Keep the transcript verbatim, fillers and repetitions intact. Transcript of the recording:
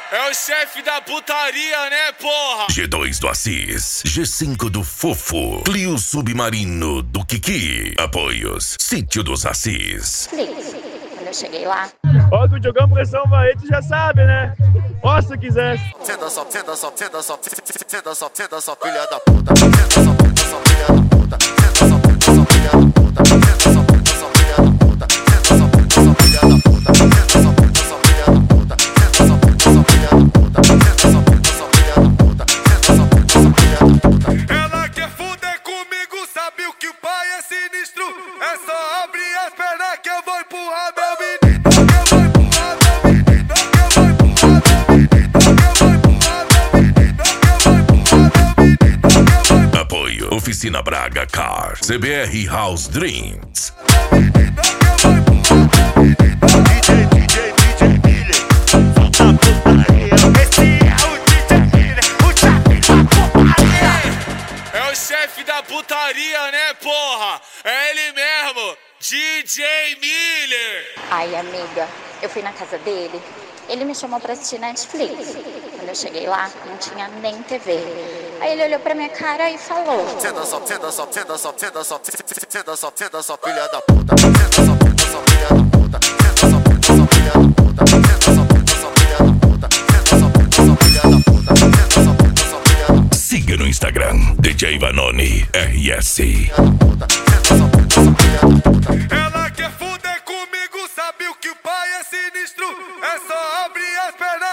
É o chefe da putaria, né, porra? G dois do Assis, G cinco do Fofo, Clio Submarino do Kiki. Apoios, Sítio dos Assis. Quando eu cheguei lá... Ó, que o Diogão Pressão vai, tu já sabe, né? Ó, se quiser. Senta só, senta só, senta só, senta só, senta só, filha da puta. Senta só, senta só, filha da puta. Senta só, senta só, filha da puta. Senta só, senta só, filha da puta. Senta só, senta só, filha da puta. Senta só, senta só, filha da puta. Senta só, senta só, filha da puta. Senta só, senta só, filha da puta. Senta só, senta só, filha da puta. Ela quer fuder comigo, sabe o que o pai é sinistro? É só abrir as pernas que eu vou empurrar meu menino. Que eu vou empurrar meu menino. Que eu vou empurrar meu menino. Que eu vou empurrar meu menino. Que eu vou empurrar meu menino. Apoio, Oficina Braga Car, C B R House Drinks. É o chefe da putaria, né, porra? É ele mesmo, D J Miller. Ai, amiga, eu fui na casa dele. Ele me chamou pra assistir Netflix. Quando eu cheguei lá, não tinha nem T V. Aí ele olhou pra minha cara e falou: Senta só, senta só, senta só, senta só, senta só, senta só, filha da puta. Senta só, senta só, filha da puta. Senta só, senta só, filha da puta. Senta só, senta só, filha da puta. Senta só, senta só, filha da puta. Senta só, senta só, filha da puta. Siga no Instagram, D J Vanoni R S. Ela quer fuder comigo, sabe o que o pai é sinistro? É só abrir as pernas